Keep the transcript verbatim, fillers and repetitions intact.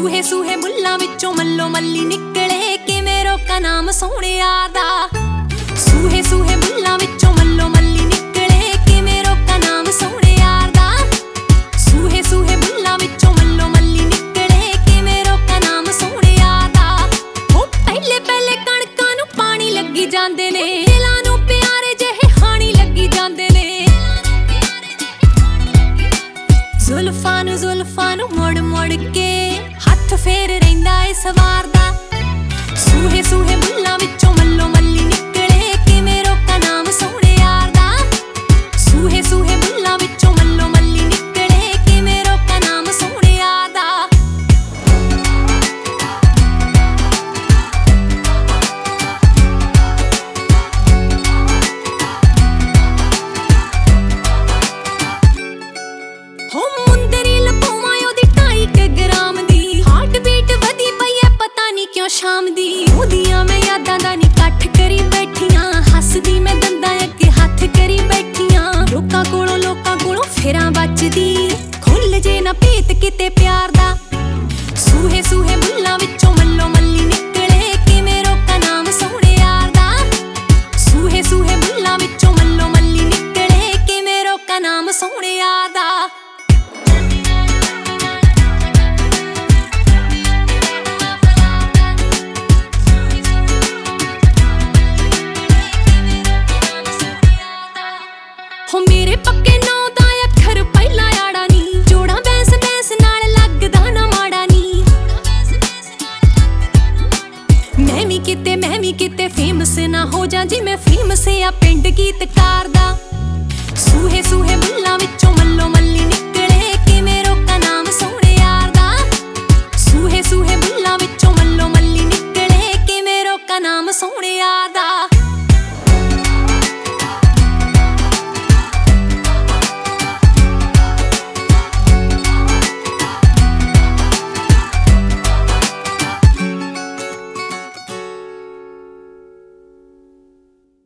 सूहे सूहे बुल्लां विचों मल्लो मल्ली निकले किवें रोकां नाम सोहणिया दा। सूहे सूहे बुल्लां विचों मल्लो मल्ली निकले किवें रोकां नाम सोहणिया दा। सूहे सूहे बुल्लां विचों मल्लो मल्ली निकले किवें रोकां नाम सोहणिया दा। ओ पहले पहले कणकां नूं पानी लगी जांदे ने, दिलां नूं प्यारे जिहे हाणी लगी जांदे ने। जुल्फां नूं जुल्फां नूं मुड़ मुड़ के हथ फेर रहिंदा ए सवारदा। सूहे सूहे बुल्लां विचों मल्लो मल्ली निकले किवें रोकां नाम सोहणिया दा। सूहे सूहे बुल्लां विचों मल्लो मल्ली निकले किवें रोकां नाम सोहणिया दा। हो मुंदरी लपवां ओदी ढाई क ग्राम दी, हार्ट बीट वधी पई ऐ पता नहीं क्यों शाम दी। ओदियां मैं यादां दा नी कट्ठ करी बैठियां, हसदी मैं दंदां अगे हत्थ करी बैठियां। लोकां कोलों लोकां कोलों फेरां बचदी, खुल जे ना भेत किते प्यार दा। सूहे सूहे बुल्लां विचों मल्लो मल्ली निकले किवें रोकां नाम सोहणिया दा। सूहे सूहे बुल्लां विचों मल्लो मल्ली निकले किवें रोकां नाम सोहणिया दा। हो मेरे पक्के नौ दा अखर पहला आड़ा नी, जोड़ा बैंस बैंस नाल लगदा ना माड़ा नी। मैं भी किते मैं भी किते फेमस ना हो जा जिवें फेमस आ पिंड गीतकार दा। सूहे सूहे बुल्लां विच